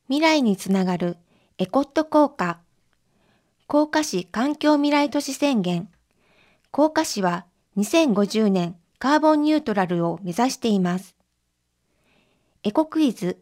未来につながるエコット工科。甲賀市環境未来都市宣言。甲賀市は2050年カーボンニュートラルを目指しています。エコクイズ。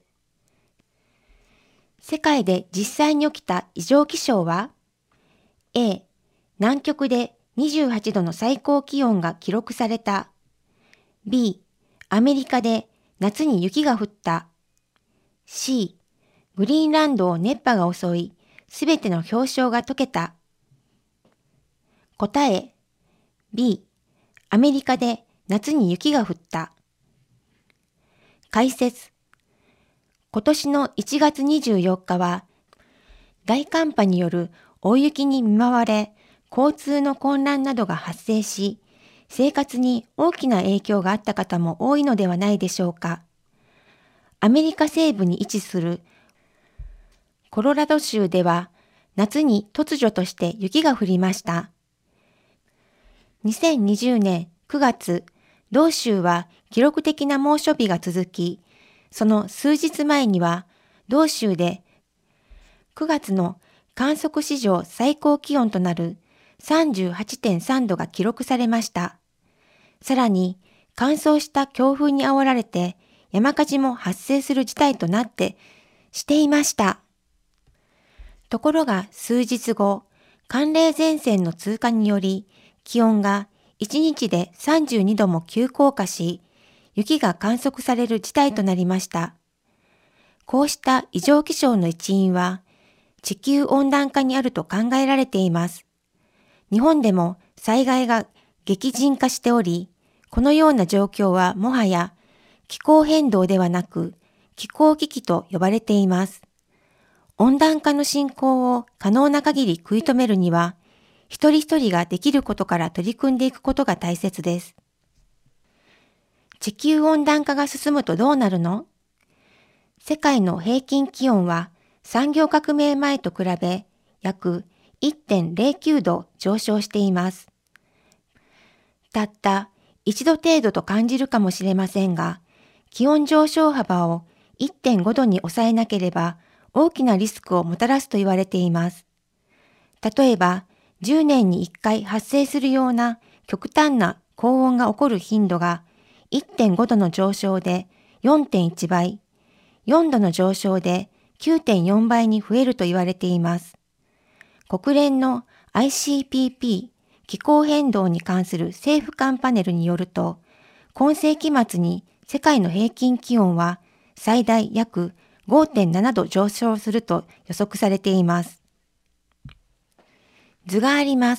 世界で実際に起きた異常気象は A、南極で28度の最高気温が記録された。B、アメリカで夏に雪が降った。C、グリーンランドを熱波が襲い、すべての氷床が溶けた。答え B、アメリカで夏に雪が降った。解説。今年の1月24日は、大寒波による大雪に見舞われ、交通の混乱などが発生し、生活に大きな影響があった方も多いのではないでしょうか。アメリカ西部に位置するコロラド州では、夏に突如として雪が降りました。2020年9月、同州は記録的な猛暑日が続き、その数日前には、同州で9月の観測史上最高気温となる 38.3 度が記録されました。さらに、乾燥した強風に煽られて山火事も発生する事態となしていました。ところが数日後、寒冷前線の通過により、気温が1日で32度も急降下し、雪が観測される事態となりました。こうした異常気象の一因は、地球温暖化にあると考えられています。日本でも災害が激甚化しており、このような状況はもはや気候変動ではなく、気候危機と呼ばれています。温暖化の進行を可能な限り食い止めるには、一人一人ができることから取り組んでいくことが大切です。地球温暖化が進むとどうなるの？世界の平均気温は産業革命前と比べ約 1.09 度上昇しています。たった1度程度と感じるかもしれませんが、気温上昇幅を 1.5 度に抑えなければ大きなリスクをもたらすと言われています。例えば、10年に1回発生するような極端な高温が起こる頻度が 1.5 度の上昇で 4.1 倍、4度の上昇で 9.4 倍に増えると言われています。国連の ICPP 気候変動に関する政府間パネルによると、今世紀末に世界の平均気温は最大約 5.7 度上昇すると予測されています。図があります。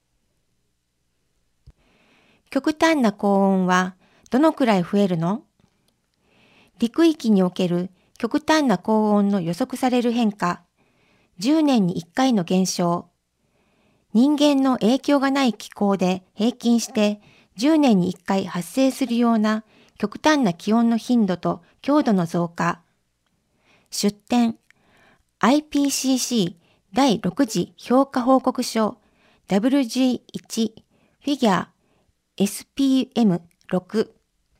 極端な高温はどのくらい増えるの？陸域における極端な高温の予測される変化、10年に1回の減少、人間の影響がない気候で平均して10年に1回発生するような極端な気温の頻度と強度の増加、出典 IPCC 第6次評価報告書 WG1 フィギュア SPM6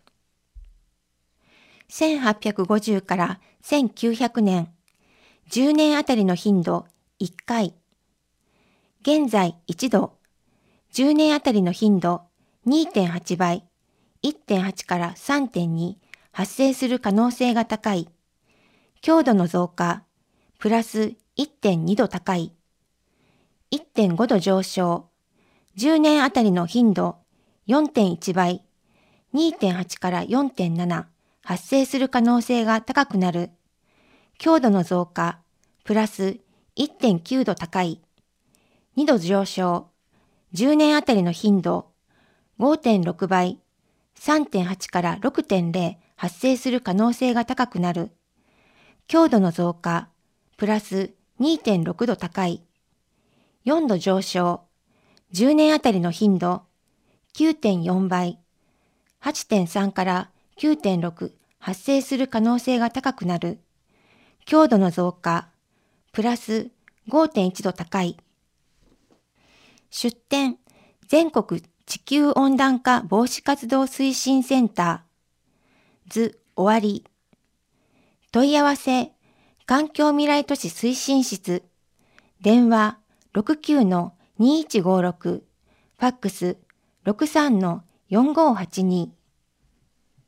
1850から1900年、10年あたりの頻度1回。現在1度、10年あたりの頻度 2.8 倍、1.8 から 3.2 発生する可能性が高い。強度の増加、プラス 1.2 度高い。1.5 度上昇、10年あたりの頻度 4.1 倍、2.8 から 4.7発生する可能性が高くなる。強度の増加、プラス 1.9 度高い。2度上昇、10年あたりの頻度 5.6 倍、3.8 から 6.0発生する可能性が高くなる。強度の増加、プラス 2.6 度高い。4度上昇、10年あたりの頻度 9.4 倍、8.3 から9.6発生する可能性が高くなる。強度の増加、プラス 5.1 度高い。出典、全国地球温暖化防止活動推進センター。図終わり。問い合わせ、 環境未来都市推進室、電話 69-2156、ファックス 63-4582